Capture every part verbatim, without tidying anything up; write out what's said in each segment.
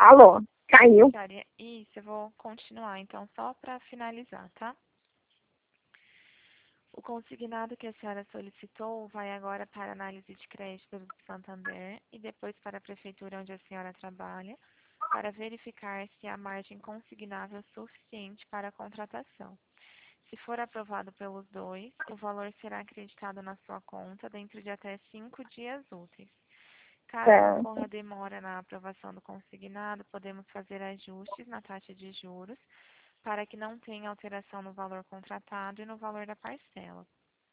Alô, caiu. Senhora, isso, eu vou continuar, então, só para finalizar, tá? O consignado que a senhora solicitou vai agora para análise de crédito do Santander e depois para a prefeitura onde a senhora trabalha, para verificar se a margem consignável é suficiente para a contratação. Se for aprovado pelos dois, o valor será acreditado na sua conta dentro de até cinco dias úteis. Caso É. ocorra demora na aprovação do consignado, podemos fazer ajustes na taxa de juros para que não tenha alteração no valor contratado e no valor da parcela.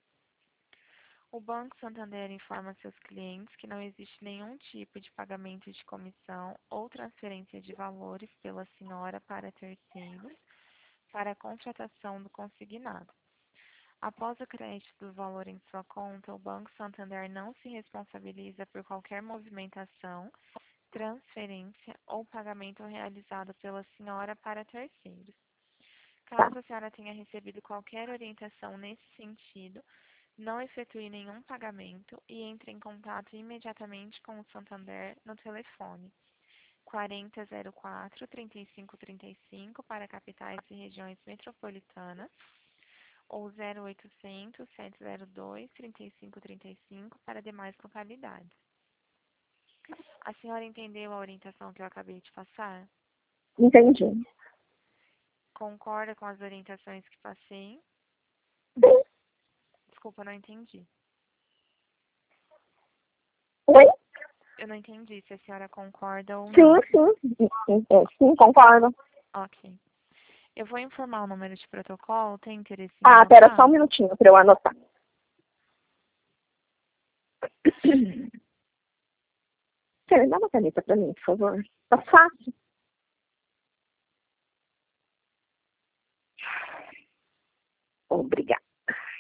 O Banco Santander informa seus clientes que não existe nenhum tipo de pagamento de comissão ou transferência de valores pela senhora para terceiros para a contratação do consignado. Após o crédito do valor em sua conta, o Banco Santander não se responsabiliza por qualquer movimentação, transferência ou pagamento realizado pela senhora para terceiros. Caso a senhora tenha recebido qualquer orientação nesse sentido, não efetue nenhum pagamento e entre em contato imediatamente com o Santander no telefone quarenta zero quatro, trinta e cinco trinta e cinco para capitais e regiões metropolitanas ou zero oitocentos, sete zero dois, trinta e cinco trinta e cinco para demais localidades. A senhora entendeu a orientação que eu acabei de passar? Entendi. Concorda com as orientações que passei? Bem, Desculpa, não entendi. oi? Eu não entendi se a senhora concorda ou Sim, não. sim. Sim, é, sim, concordo. Ok. Eu vou informar o número de protocolo. Tem interesse em Ah, pera só anotar? um minutinho para eu anotar. Quer dá uma caneta para mim, por favor? Tá fácil. Obrigada.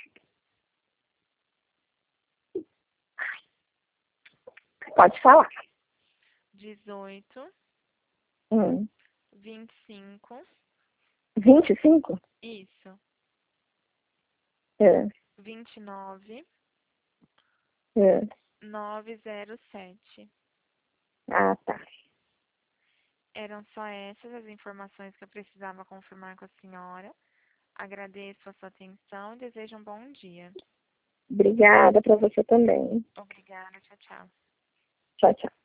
Pode falar. dezoito, Hum. vinte e cinco. vinte e cinco? Isso. É, vinte e nove, é. novecentos e sete. Ah, tá. Eram só essas as informações que eu precisava confirmar com a senhora. Agradeço a sua atenção e desejo um bom dia. Obrigada para você também. Obrigada. Tchau, tchau. Tchau, tchau.